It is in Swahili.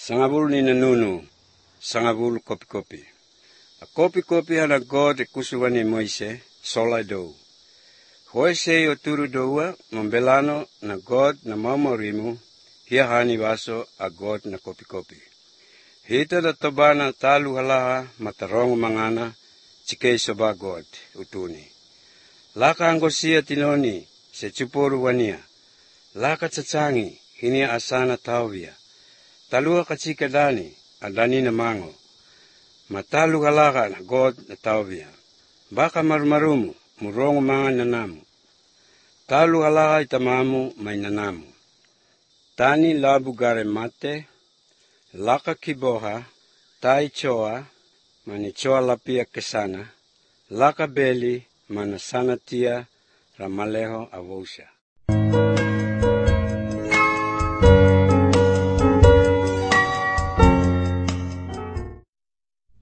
Sangabul ni nanunu, sangabul kopi-kopi. A kopi-kopi hana God e kusuwani Moise, solai dou. Hoise o turu doua, mambelano na God na maumarimu, hia hani waso a God na kopi-kopi. Hita da tobana talu halaha matarongo mangana, chike soba God, utuni. Laka angosia tinoni, se chuporu wania. Laka tsatsangi, hinia asana tawia. Talua kachika dani, adani na mango. Matalu halaka na God na tawia. Baka marumarumu, murongo mga nanamu. Talu halaka itamamu may nanamu. Tani labu gare mate, laka kiboha, tai choa, mani choa lapia kesana, laka beli, mana sanatia, ramaleho avosha.